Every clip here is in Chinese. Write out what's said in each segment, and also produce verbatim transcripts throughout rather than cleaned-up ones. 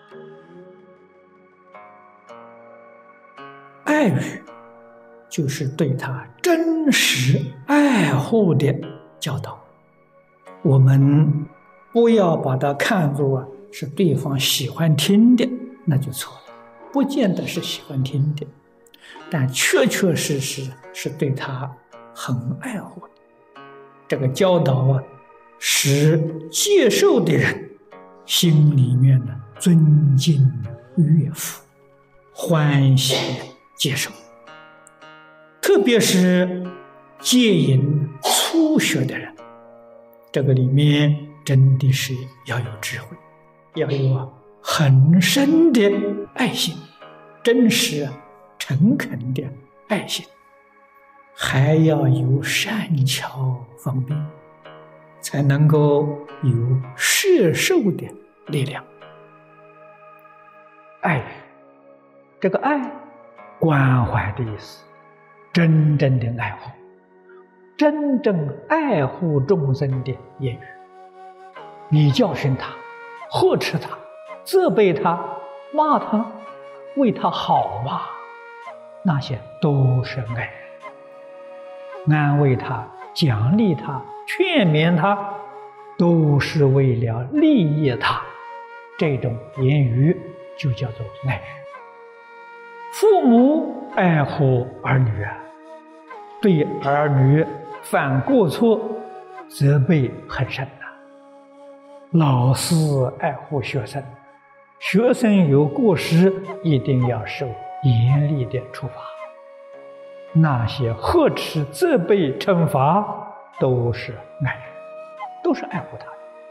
爱语就是对他真实爱护的教导。我们不要把它看作是对方喜欢听的，那就错了，不见得是喜欢听的，但确确实实是对他很爱护的。这个教导啊，使接受的人心里面呢尊敬悦服，欢喜接受。特别是戒淫初学的人，这个里面真的是要有智慧，要有很深的爱心，真实诚恳的爱心，还要有善巧方便，才能够有摄受的力量。爱，这个爱，关怀的意思，真正的爱护，真正爱护众生的言语。你教训他，呵斥他，责备他，骂他，为他好啊，那些都是爱。安慰他，奖励他，劝勉他，都是为了利益他，这种言语就叫做爱语。父母爱护儿女啊，对儿女犯过错责备很深啊。老师爱护学生，学生有过失一定要受严厉的处罚。那些呵斥、责备、惩罚都是爱人，都是爱护他的。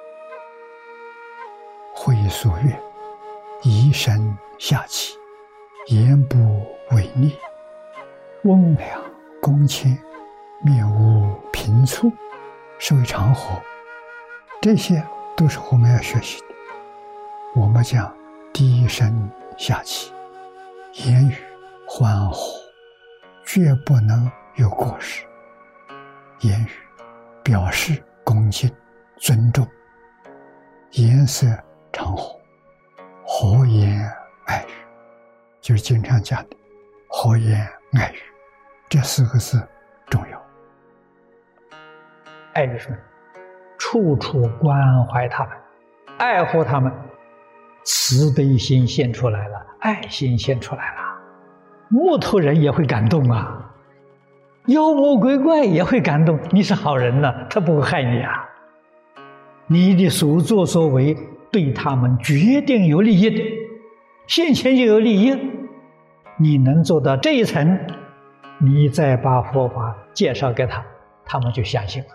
会所曰：揖声下气，言不违逆，温良恭谦，面无平蹙，是为常和。这些都是我们要学习的。我们讲低声下气，言语欢和，绝不能有过失。言语表示恭敬尊重，颜色常和，和颜爱语，就是经常讲的和颜爱语，这四个字重要。 爱语是处处关怀他们，爱护他们，慈悲心现出来了，爱心现出来了，木头人也会感动啊，妖魔鬼怪也会感动。你是好人呢、啊，他不会害你啊。你的所作所为对他们决定有利益的，现前就有利益。你能做到这一层，你再把佛法介绍给他，他们就相信了。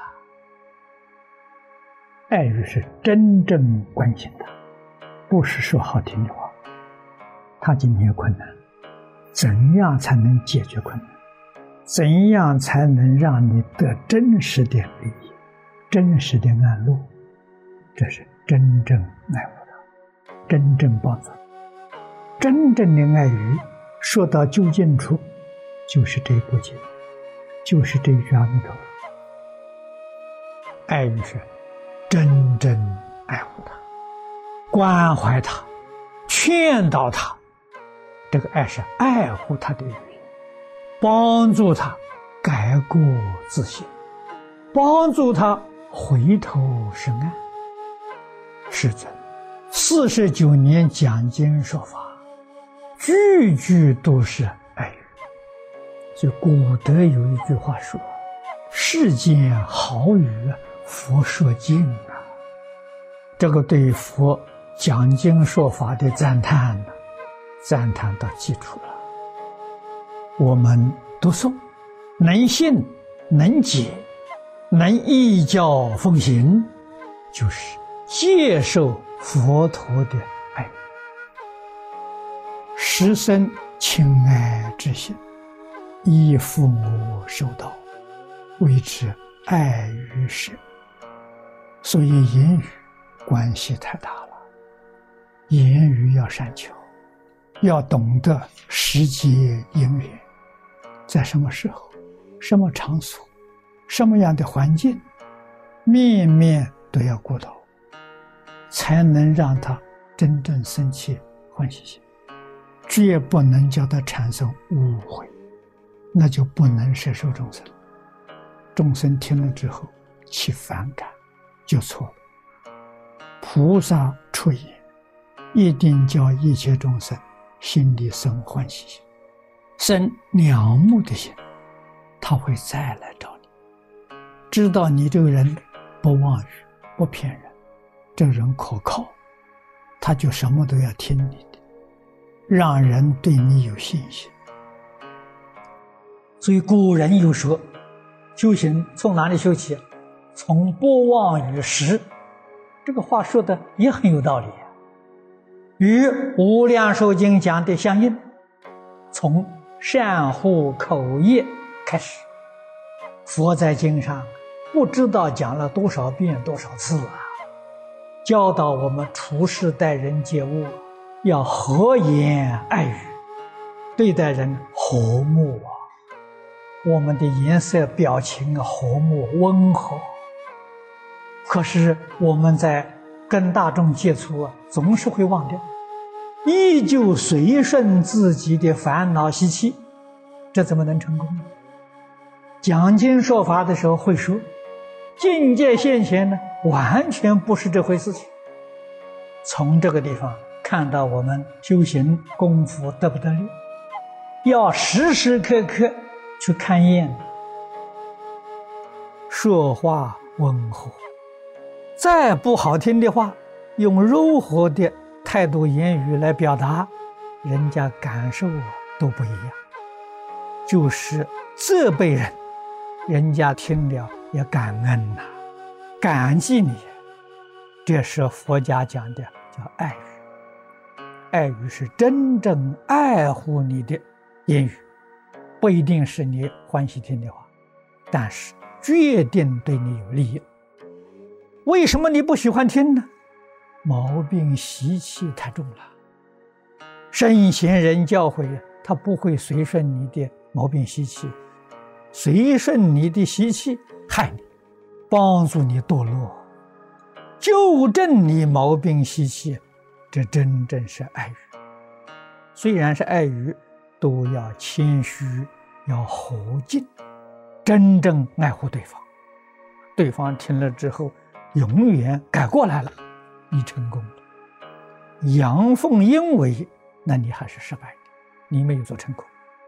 爱语是真正关心他，不是说好听的话。他今天有困难，怎样才能解决困难？怎样才能让你得真实的利益，真实的安乐？这是真正爱护他，真正帮助。真正的爱语说到究竟处，就是这部经，就是这一句阿弥陀佛。爱语是真正爱护他，关怀他，劝导他。这个爱是爱护他的语言，帮助他改过自新，帮助他回头是岸。是真，四十九年讲经说法，句句都是爱语。就古德有一句话说：世间好语，佛说尽啊。这个对佛讲经说法的赞叹呢，赞叹到基础了。我们读诵，能信能解，能依教奉行，就是接受佛陀的爱。师生亲爱之心，依父母受道，谓之爱于身。所以言语关系太大了，言语要善巧，要懂得时节因缘，在什么时候、什么场所、什么样的环境，面面都要顾到，才能让他真正生起欢喜心，绝不能叫他产生误会，那就不能摄受众生。众生听了之后起反感，就错了。菩萨出言，一定叫一切众生心里生欢喜心，生仰慕的心，他会再来找你。知道你这个人不妄语，不骗人，这个人可靠，他就什么都要听你的，让人对你有信心。 所以古人有说，修行从哪里修起？从不妄语时。这个话说的也很有道理，与《无量寿经》讲的相应。从善护口业开始，佛在经上不知道讲了多少遍多少次啊，教导我们处事待人接物要和颜爱语，对待人和睦啊，我们的颜色表情和睦温和。可是我们在跟大众接触啊，总是会忘掉，依旧随顺自己的烦恼习气，这怎么能成功呢？讲经说法的时候会说，境界现前呢，完全不是这回事情。从这个地方看到我们修行功夫得不得力，要时时刻刻去看验，说话温和，再不好听的话，用柔和的态度言语来表达，人家感受都不一样。就是责备人，人家听了也感恩呐、啊，感激你。这是佛家讲的叫爱语。爱语是真正爱护你的言语，不一定是你欢喜听的话，但是决定对你有利益。为什么你不喜欢听呢？毛病习气太重了。圣贤人教诲，他不会随顺你的毛病习气，随顺你的习气害你，帮助你堕落，纠正你毛病习气，这真正是爱语。虽然是爱语，都要谦虚，要和敬，真正爱护对方。对方听了之后永远改过来了，你成功了。阳奉阴违，那你还是失败的，你没有做成功。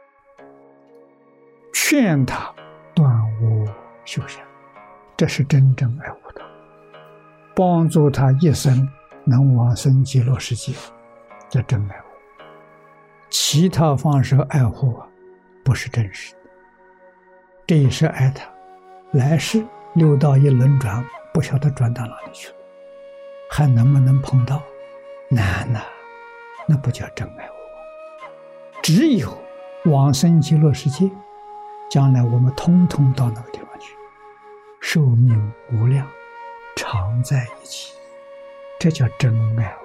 劝他断恶修善，这是真正爱护他，帮助他一生能往生极乐世界，这真爱护。其他方式爱护啊，不是真实的。这也是爱他，来世六道一轮转，不晓得转到哪里去了，还能不能碰到？难呐、啊，那不叫真爱护。只有往生极乐世界，将来我们通通到那个地方去，寿命无量，常在一起，这叫真爱护。